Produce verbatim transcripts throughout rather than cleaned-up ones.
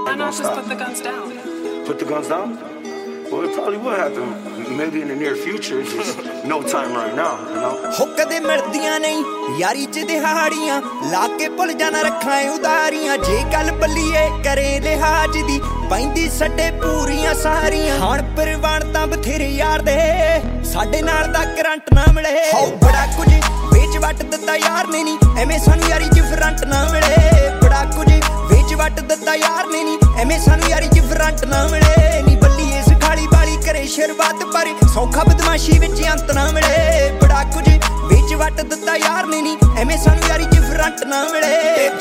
Why not just put the guns down? Put the guns down? Well, it probably will happen. Maybe in the near future, just no time right now, you know? ਹੋ ਕਦੇ ਮਿਲਦੀਆਂ ਨਹੀਂ ਯਾਰੀ ਚ ਦਿਹਾੜੀਆਂ ਲਾ ਕੇ ਭੁੱਲ ਜਾਣਾ ਰੱਖਾਂ ਉਦਾਰੀਆਂ ਜੇ ਗੱਲ ਬੱਲੀਏ ਕਰੇ ਲਿਹਾਜ਼ ਦੀ ਪੈਂਦੀ ਸੱਡੇ ਪੂਰੀਆਂ ਸਾਰੀਆਂ ਹਾਣ ਪਰਵਾਨ ਤਾਂ ਬਥੇਰੇ ਯਾਰ ਦੇ ਸਾਡੇ ਨਾਲ ਦਾ ਕਰੰਟ ਨਾ ਮਿਲੇ ਹੋ ਬੜਾ ਕੁਝ ਵਿੱਚ ਵੱਟ ਦਿੱਤਾ ਯਾਰ ਨੇ ਨੀ ਐਵੇਂ ਸਾਨੂੰ ਯਾਰੀ ਚ ਫਰੰਟ ਨਾ ਮਿਲੇ ਬੜਾ ਕੁਝ ਵਿੱਚ ਵੱਟ ਦਿੱਤਾ ਯਾਰ ਨੇ ਨੀ ਐਵੇਂ ਸਾਨੂੰ ਯਾਰੀ ਚ ਫਰੰਟ ਨਾ ਮਿਲੇ ਨੀ ਬੱਲੀ ਇਸ ਖਾਲੀ ਬਾਲੀ ਕਰੇ ਸ਼ੁਰੂਆਤ ਪਰ ਸੌਖਾ ਬਦਮਾਸ਼ੀ ਵਿੱਚ ਅੰਤ ਨਾ ਮਿਲੇ ਬੜਾ ਕੁਝ ਵਿੱਚ ਵੱਟ ਦਿੱਤਾ ਯਾਰ ਨੇ ਨੀ ਐਵੇਂ ਸਾਨੂੰ ਯਾਰੀ ਚ ਫਰੰਟ ਨਾ ਮਿਲੇ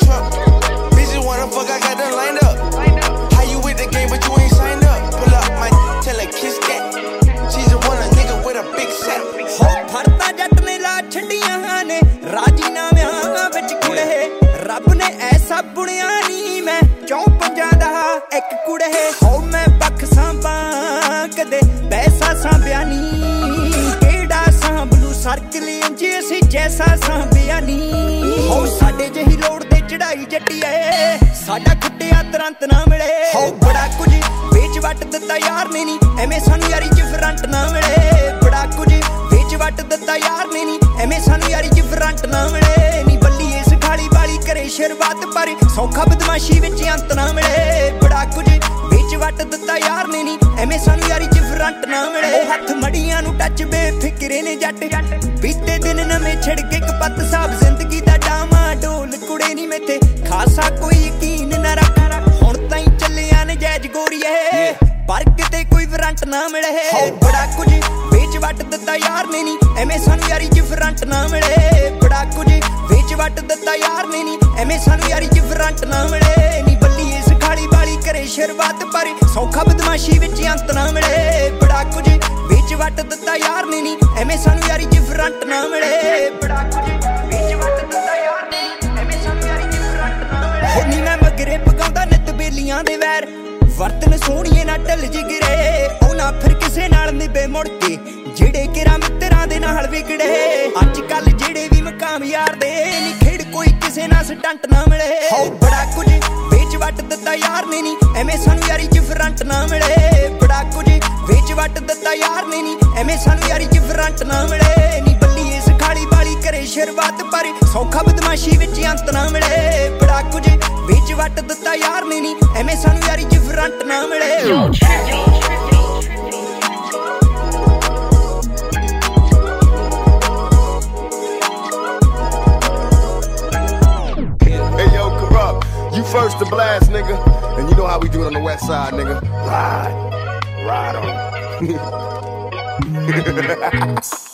Bitches wanna fuck, I got them lined up. How you with the game but you ain't signed up? Pull up my tell her kiss that. She's a one a nigga with a big set. ਹੋ ਫੜਤਾ ਜੱਟ ਨੇ ਲਾ ਛੱਡੀਆਂ ਨੇ ਰਾਜੀਨਾਮਿਆਂ ਵਿੱਚ ਕੁੜੇ ਰੱਬ ਨੇ ਐਸਾ ਬੁਣਿਆ ਨੀ ਮੈਂ ਚੌਂ ਪੰਜਾਂ ਦਾ ਇੱਕ ਕੁੜੇ ਹੋ ਮੈਂ ਪੱਖ ਸਾਂਭਾਂ ਕਦੇ ਪੈਸਾ ਸਾਂਭਿਆ ਨੀ ਕਿਹੜਾ ਸਾਂਭਲੂ ਸਰਕਲ ਇੰਜੇ ਅਸੀਂ ਜੈਸਾ ਸਾਂਭਿਆ ਨੀ ਹੋ ਸਾਡੇ ਜਿਹੀ ਲੋੜ ਤੇ ਚੜਾਈ ਜੱਟੀਏ ਸਾਡਾ ਖੁੱਟਿਆ ਤੁਰੰਤ ਨਾ ਮਿਲੇ ਹੋ ਬੜਾ ਕੁਝ ਵਿੱਚ ਵੱਟ ਦਿੱਤਾ ਯਾਰ ਨੇ ਨੀ ਐਵੇਂ ਸਾਨੂੰ ਯਾਰੀ ਚ ਫਰੰਟ ਨਾ ਮਿਲੇ ਬੜਾ ਕੁਝ ਵਿੱਚ ਵੱਟ ਦਿੱਤਾ ਯਾਰ ਨੇ ਨੀ ਐਵੇਂ ਸਾਨੂੰ ਯਾਰੀ ਚ ਫਰੰਟ ਨਾ ਮਿਲੇ ਨੀ ਬੱਲੀ ਇਸ ਖਾਲੀ ਬਾਲੀ ਕਰੇ ਸ਼ੁਰੂਆਤ ਪਰ ਸੌਖਾ ਬਦਮਾਸ਼ੀ ਵਿੱਚ ਅੰਤ ਨਾ ਮਿਲੇ ਬੜਾ ਕੁਝ ਵਿੱਚ ਵੱਟ ਦਿੱਤਾ ਯਾਰ ਨੇ ਨੀ ਐਵੇਂ ਸਾਨੂੰ ਯਾਰੀ ਚ ਫਰੰਟ ਨਾ ਮਿਲੇ ਹੱਥ ਮੜੀਆਂ ਨੂੰ ਟੱਚ ਬੇਫਿਕਰੇ ਨੇ ਜੱਟ ਬੀਤੇ ਦਿਨ ਨਵੇਂ ਛਿੜ ਕੇ ਕਪੱਤ ਸਾਬ ਜ਼ਿੰਦਗੀ ਦਾ ਡਾਮਾ ਢੋਲ ਕੁੜੇ ਨੀ ਮੇਥੇ ਖਾਸਾ ਕੋਈ ਯਕੀਨ ਨਾ ਰੱਖ ਹੁਣ ਤਾਈਂ ਚੱਲਿਆ ਨੇ ਜੈਜ ਗੋਰੀਏ ਪਰ ਕਿਤੇ ਕੋਈ ਫਰੰਟ ਨਾ ਮਿਲੇ ਬੜਾ ਕੁਝ ਵਿੱਚ ਵੱਟ ਦਿੱਤਾ ਯਾਰ ਨੇ ਨੀ ਐਵੇਂ ਸਾਨੂੰ ਯਾਰੀ ਚ ਫਰੰਟ ਨਾ ਮਿਲੇ ਬੜਾ ਕੁਝ ਵਿੱਚ ਵੱਟ ਦਿੱਤਾ ਯਾਰ ਨੇ ਨੀ ਐਵੇਂ ਸਾਨੂੰ ਯਾਰੀ ਚ ਫਰੰਟ ਨਾ ਮਿਲੇ ਨੀ ਬੱਲੀ ਇਸ ਖਾਲੀ ਬਾਲੀ ਕਰੇ ਸ਼ੁਰੂਆਤ ਪਰ ਸੌਖਾ ਬਦਮਾਸ਼ੀ ਵਿੱਚ ਅੰਤ ਨਾ ਮਿਲੇ ਬੜਾ ਕੁਝ ਵਿੱਚ ਵੱਟ ਦਿੱਤਾ ਯਾਰ ਨੇ ਨੀ ਐਵੇਂ ਸਾਨੂੰ ਯਾਰੀ ਚ ਫਰੰਟ ਨਾ ਮਿਲੇ ਬੜਾ ਕੁਝ ਵਿੱਚ ਵੱਟ ਦਿੱਤਾ ਯਾਰ ਨੇ ਐਵੇਂ ਸਾਨੂੰ ਯਾਰੀ ਚ ਫਰੰਟ ਨਾ ਮਿਲੇ ਹੋ ਨੀ ਮੈਂ ਮਗਰੇ ਪਕਾਉਂਦਾ ਨਿੱਤ ਬੇਲੀਆਂ ਦੇ ਵੈਰ ਵਰਤਨ ਸੋਹਣੀਏ ਨਾ ਢਲ ਜਿਗਰੇ ਉਹ ਨਾ ਫਿਰ ਕਿਸੇ ਨਾਲ ਨਿਭੇ ਮੁੜ ਕੇ ਜਿਹੜੇ ਕਿਰਾ ਮਿੱਤਰਾਂ ਦੇ ਨਾਲ ਵਿਗੜੇ ਅੱਜ ਕੱਲ ਜਿਹੜੇ ਵੀ ਮਕਾਮ ਯਾਰ ਦੇ ਨੀ ਖੇਡ ਕੋਈ ਕਿਸੇ ਨਾਲ ਸਟੰਟ ਨਾ ਮਿਲੇ ਹੋ ਬੜਾ ਕੁਝ ਵਿੱਚ ਵੱਟ ਦਿੱਤਾ ਯਾਰ ਨੇ ਨੀ ਐਵੇਂ ਸਾਨੂੰ ਯਾਰੀ ਚ ਫਰੰਟ ਨਾ ਮਿਲੇ ਬੜਾ ਕੁਝ ਵਿੱਚ ਵੱਟ ਦਿੱਤਾ ਯਾਰ ਨੇ ਨੀ ਐਵੇਂ ਸਾਨੂੰ ਯਾਰੀ ਚ ਫਰੰਟ ਨਾ ਮਿਲੇ ਨੀ ਬੱਲੀ ਇਸ ਖਾਲੀ ਬਾਲੀ ਕਰੇ ਸ਼ੁਰੂਆਤ ਪਰ ਸੌਖਾ ਬਦਮਾਸ਼ੀ ਵਿੱਚ ਅੰਤ ਨਾ ਮਿਲੇ ਬੜਾ ਕੁਝ ਵਿੱਚ ਵੱਟ ਦਿੱਤਾ ਯਾਰ ਨੇ ਨੀ ਐਵੇਂ ਸਾਨੂੰ ਯਾਰੀ ਚ ਫਰੰਟ ਨਾ ਮਿਲੇ You first to blast, nigga. And you know how we do it on the west side, nigga. Ride. Ride on.